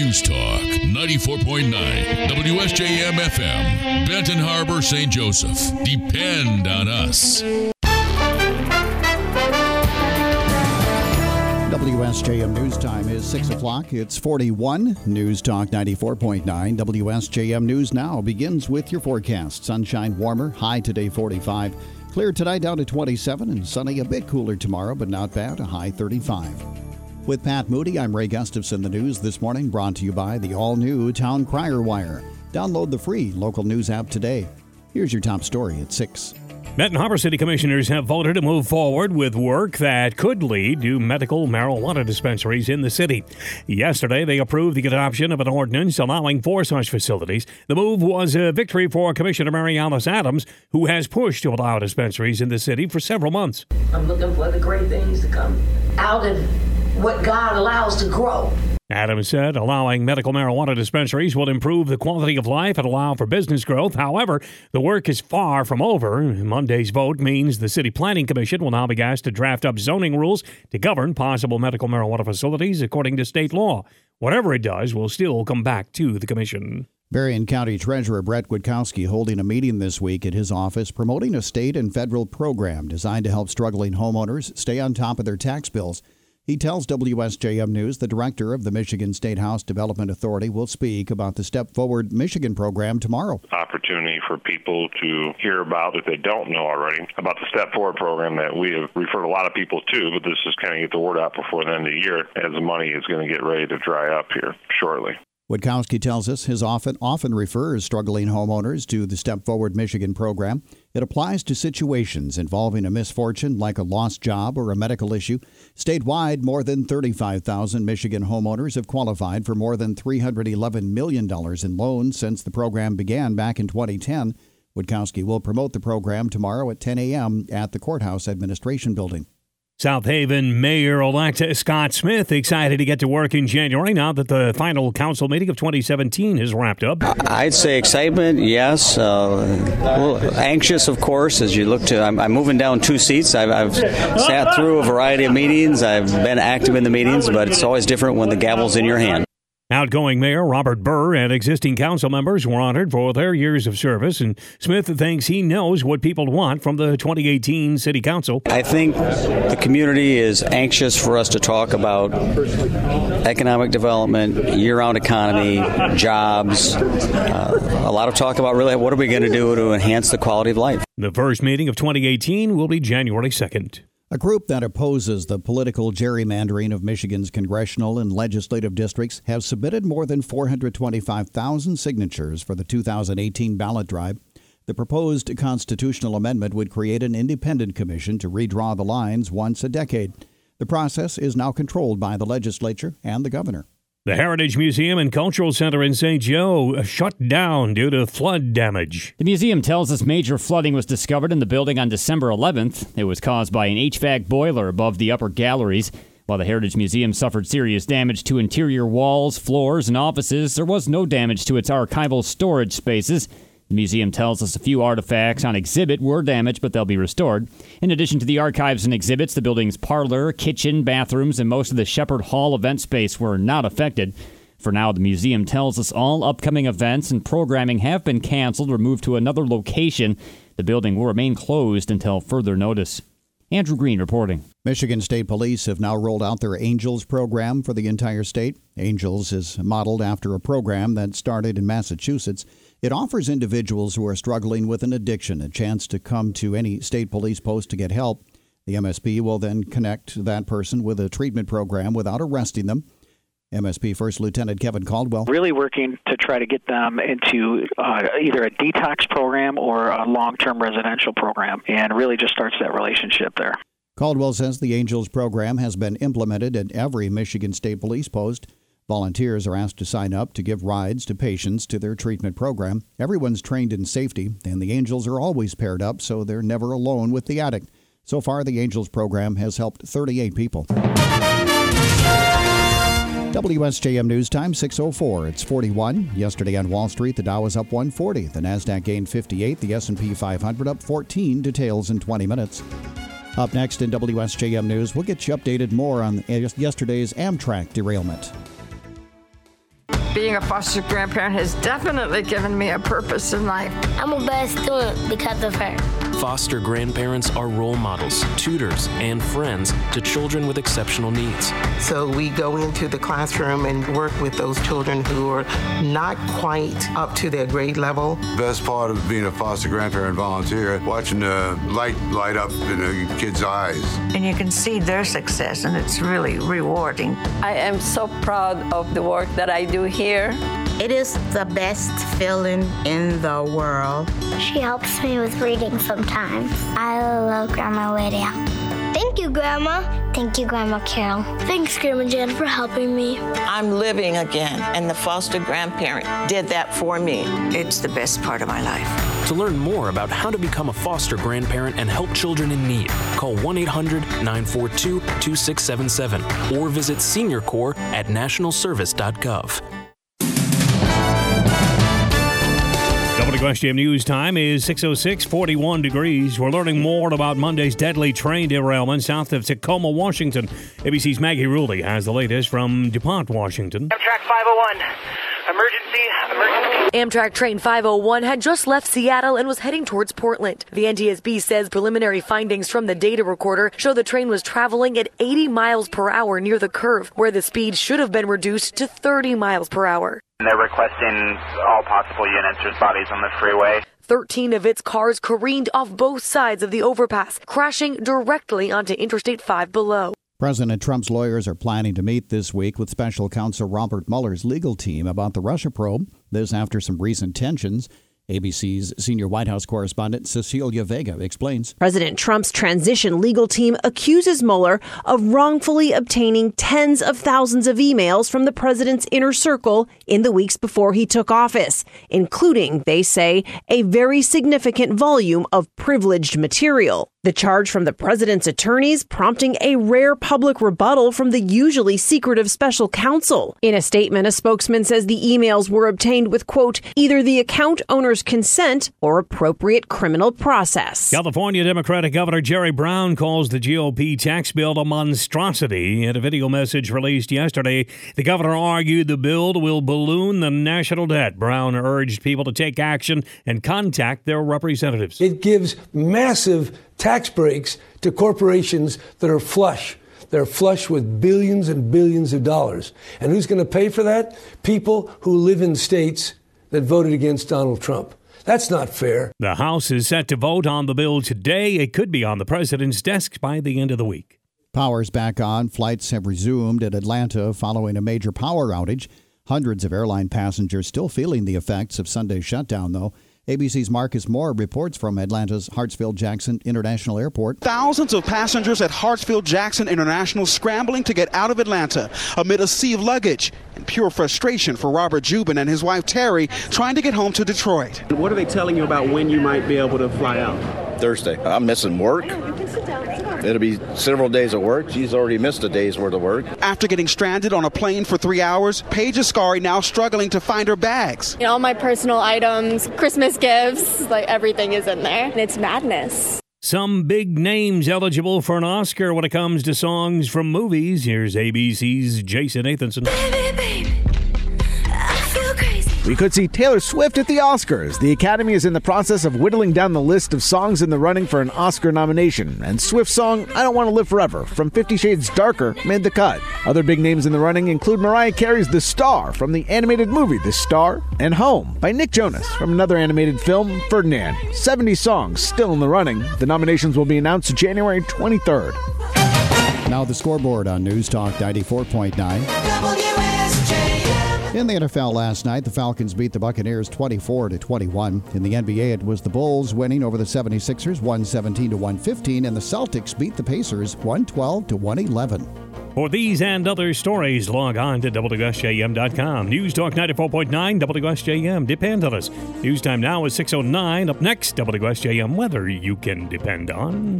News Talk 94.9 WSJM FM, Benton Harbor, St. Joseph. Depend on us. WSJM News Time is 6 o'clock. It's 41. News Talk 94.9. WSJM News Now begins with your forecast. Sunshine warmer, high today 45. Clear tonight down to 27 and sunny, a bit cooler tomorrow, but not bad, a high 35. With Pat Moody, I'm Ray Gustafson. The news this morning brought to you by the all-new Town Crier Wire. Download the free local news app today. Here's your top story at 6. Benton Harbor City Commissioners have voted to move forward with work that could lead to medical marijuana dispensaries in the city. Yesterday, they approved the adoption of an ordinance allowing 4 such facilities. The move was a victory for Commissioner Mary Alice Adams, who has pushed to allow dispensaries in the city for several months. I'm looking for the great things to come out of what God allows to grow. Adams said allowing medical marijuana dispensaries will improve the quality of life and allow for business growth. However, the work is far from over. Monday's vote means the City Planning Commission will now be asked to draft up zoning rules to govern possible medical marijuana facilities according to state law. Whatever it does will still come back to the commission. Berrien County Treasurer Brett Witkowski holding a meeting this week at his office promoting a state and federal program designed to help struggling homeowners stay on top of their tax bills. He tells WSJM News the director of the Michigan State House Development Authority will speak about the Step Forward Michigan program tomorrow. Opportunity for people to hear about, if they don't know already, about the Step Forward program that we have referred a lot of people to, but this is kind of get the word out before the end of the year as the money is going to get ready to dry up here shortly. Witkowski tells us his often refers struggling homeowners to the Step Forward Michigan program. It applies to situations involving a misfortune like a lost job or a medical issue. Statewide, more than 35,000 Michigan homeowners have qualified for more than $311 million in loans since the program began back in 2010. Witkowski will promote the program tomorrow at 10 a.m. at the Courthouse Administration Building. South Haven Mayor-elect Scott Smith excited to get to work in January now that the final council meeting of 2017 has wrapped up. I'd say excitement, yes. A little anxious, of course, as you look to. I'm moving down 2 seats. I've sat through a variety of meetings. I've been active in the meetings, but it's always different when the gavel's in your hand. Outgoing Mayor Robert Burr and existing council members were honored for their years of service, and Smith thinks he knows what people want from the 2018 City Council. I think the community is anxious for us to talk about economic development, year-round economy, jobs, a lot of talk about really what are we going to do to enhance the quality of life. The first meeting of 2018 will be January 2nd. A group that opposes the political gerrymandering of Michigan's congressional and legislative districts have submitted more than 425,000 signatures for the 2018 ballot drive. The proposed constitutional amendment would create an independent commission to redraw the lines once a decade. The process is now controlled by the legislature and the governor. The Heritage Museum and Cultural Center in St. Joe shut down due to flood damage. The museum tells us major flooding was discovered in the building on December 11th. It was caused by an HVAC boiler above the upper galleries. While the Heritage Museum suffered serious damage to interior walls, floors, and offices, there was no damage to its archival storage spaces. The museum tells us a few artifacts on exhibit were damaged, but they'll be restored. In addition to the archives and exhibits, the building's parlor, kitchen, bathrooms, and most of the Shepherd Hall event space were not affected. For now, the museum tells us all upcoming events and programming have been canceled or moved to another location. The building will remain closed until further notice. Andrew Green reporting. Michigan State Police have now rolled out their Angels program for the entire state. Angels is modeled after a program that started in Massachusetts. It offers individuals who are struggling with an addiction a chance to come to any state police post to get help. The MSP will then connect that person with a treatment program without arresting them. MSP First Lieutenant Kevin Caldwell. Really working to try to get them into either a detox program or a long-term residential program, and really just starts that relationship there. Caldwell says the Angels program has been implemented at every Michigan State Police post. Volunteers are asked to sign up to give rides to patients to their treatment program. Everyone's trained in safety, and the Angels are always paired up, so they're never alone with the addict. So far, the Angels program has helped 38 people. WSJM News Time, 6:04. It's 41. Yesterday on Wall Street, the Dow was up 140. The Nasdaq gained 58. The S&P 500 up 14. Details in 20 minutes. Up next in WSJM News, we'll get you updated more on yesterday's Amtrak derailment. Being a foster grandparent has definitely given me a purpose in life. I'm a best student because of her. Foster grandparents are role models, tutors, and friends to children with exceptional needs. So we go into the classroom and work with those children who are not quite up to their grade level. Best part of being a foster grandparent volunteer, watching the light up in the kids' eyes. And you can see their success, and it's really rewarding. I am so proud of the work that I do here. It is the best feeling in the world. She helps me with reading sometimes. I love Grandma Lydia. Thank you, Grandma. Thank you, Grandma Carol. Thanks, Grandma Jen, for helping me. I'm living again, and the foster grandparent did that for me. It's the best part of my life. To learn more about how to become a foster grandparent and help children in need, call 1-800-942-2677 or visit SeniorCorps at nationalservice.gov. WSJM News time is 6:06, 41 degrees. We're learning more about Monday's deadly train derailment south of Tacoma, Washington. ABC's Maggie Rulli has the latest from DuPont, Washington. Amtrak 501. Emergency. Amtrak train 501 had just left Seattle and was heading towards Portland. The NTSB says preliminary findings from the data recorder show the train was traveling at 80 miles per hour near the curve, where the speed should have been reduced to 30 miles per hour. They're requesting all possible units. There's bodies on the freeway. 13 of its cars careened off both sides of the overpass, crashing directly onto Interstate 5 below. President Trump's lawyers are planning to meet this week with special counsel Robert Mueller's legal team about the Russia probe. This after some recent tensions. ABC's senior White House correspondent Cecilia Vega explains. President Trump's transition legal team accuses Mueller of wrongfully obtaining tens of thousands of emails from the president's inner circle in the weeks before he took office, including, they say, a very significant volume of privileged material. The charge from the president's attorneys prompting a rare public rebuttal from the usually secretive special counsel. In a statement, a spokesman says the emails were obtained with, quote, either the account owner's consent or appropriate criminal process. California Democratic Governor Jerry Brown calls the GOP tax bill a monstrosity. In a video message released yesterday, the governor argued the bill will balloon the national debt. Brown urged people to take action and contact their representatives. It gives massive tax breaks to corporations that are flush. They're flush with billions and billions of dollars. And who's going to pay for that? People who live in states that voted against Donald Trump. That's not fair. The House is set to vote on the bill today. It could be on the president's desk by the end of the week. Power's back on. Flights have resumed at Atlanta following a major power outage. Hundreds of airline passengers still feeling the effects of Sunday's shutdown, though. ABC's Marcus Moore reports from Atlanta's Hartsfield-Jackson International Airport. Thousands of passengers at Hartsfield-Jackson International scrambling to get out of Atlanta amid a sea of luggage and pure frustration for Robert Jubin and his wife Terry trying to get home to Detroit. What are they telling you about when you might be able to fly out? Thursday. I'm missing work. It'll be several days of work. She's already missed a day's worth of work. After getting stranded on a plane for 3 hours, Paige Ascari now struggling to find her bags. All my personal items, Christmas gifts, like everything is in there. And it's madness. Some big names eligible for an Oscar when it comes to songs from movies. Here's ABC's Jason Nathanson. Baby, baby, I feel crazy. We could see Taylor Swift at the Oscars. The Academy is in the process of whittling down the list of songs in the running for an Oscar nomination, and Swift's song, I Don't Want to Live Forever, from 50 Shades Darker, made the cut. Other big names in the running include Mariah Carey's The Star from the animated movie The Star, and Home by Nick Jonas from another animated film, Ferdinand. 70 songs still in the running. The nominations will be announced January 23rd. Now the scoreboard on News Talk 94.9. In the NFL last night, the Falcons beat the Buccaneers 24-21. In the NBA, it was the Bulls winning over the 76ers 117-115, and the Celtics beat the Pacers 112-111. For these and other stories, log on to WSJM.com. News Talk 94.9 WSJM. Depend on us. News time now is 6:09. Up next, WSJM weather you can depend on.